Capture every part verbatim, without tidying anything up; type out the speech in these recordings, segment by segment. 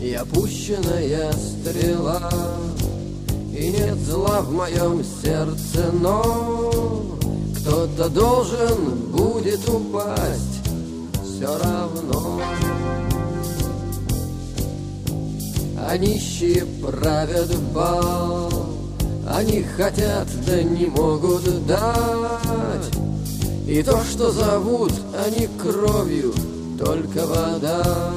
И опущенная стрела, и нет зла в моем сердце, но кто-то должен будет упасть все равно. А нищие правят бал, они хотят, да не могут дать. И то, что зовут они кровью, только вода.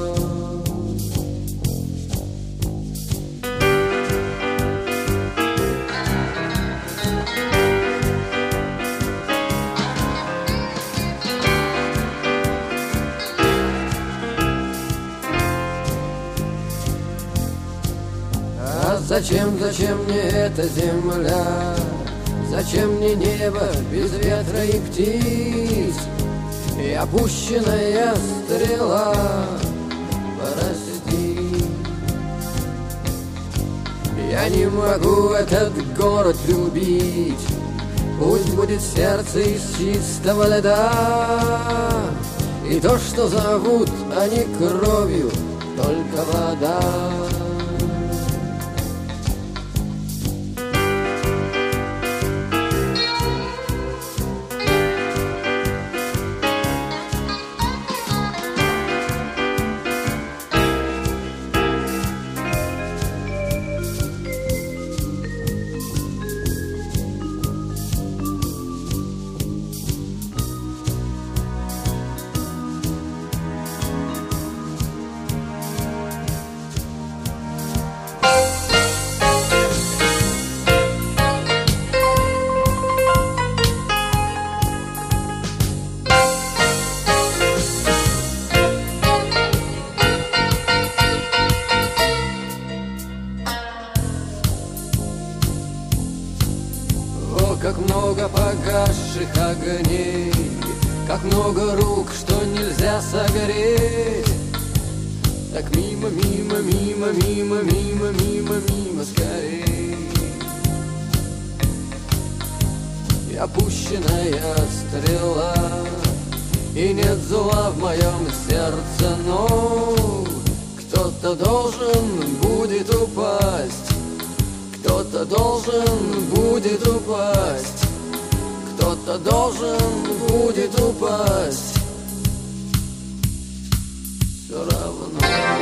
А зачем, зачем мне эта земля? Зачем мне небо без ветра и птиц? И опущенная стрела, прости. Я не могу этот город любить, пусть будет сердце из чистого льда. И то, что зовут они кровью, только вода. Как много погасших огней, как много рук, что нельзя согреть. Так мимо, мимо, мимо, мимо, мимо, мимо, мимо скорей. И опущенная стрела, и нет зла в моем сердце, но кто-то должен будет упасть. Кто-то должен будет упасть, кто-то должен будет упасть, все равно.